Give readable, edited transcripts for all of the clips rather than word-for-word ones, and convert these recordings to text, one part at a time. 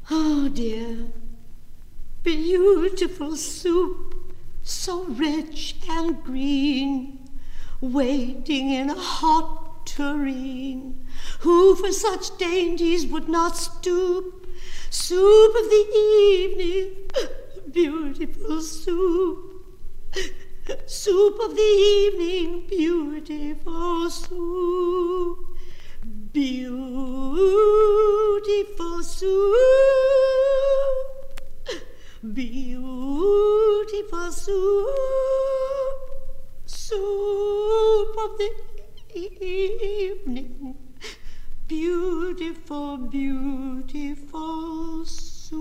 Oh dear, beautiful soup, so rich and green, waiting in a hot tureen. Who for such dainties would not stoop? Soup of the evening, beautiful soup. Soup of the evening, beautiful soup. Beautiful soup. Beautiful soup. Soup of the evening, beautiful, beautiful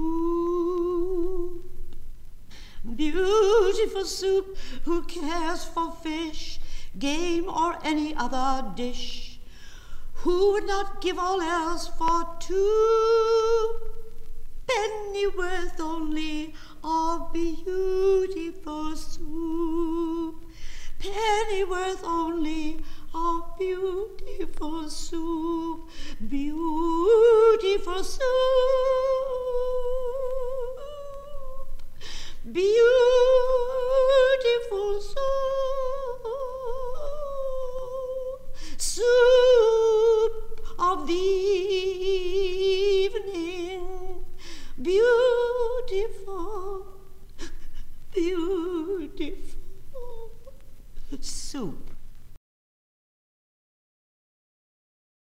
soup. Beautiful soup, who cares for fish, game, or any other dish? Who would not give all else for 2 pennyworth only of beautiful soup? Pennyworth only of beautiful soup. Beautiful soup. Beautiful soup. Soup of the evening, beautiful, beautiful soup.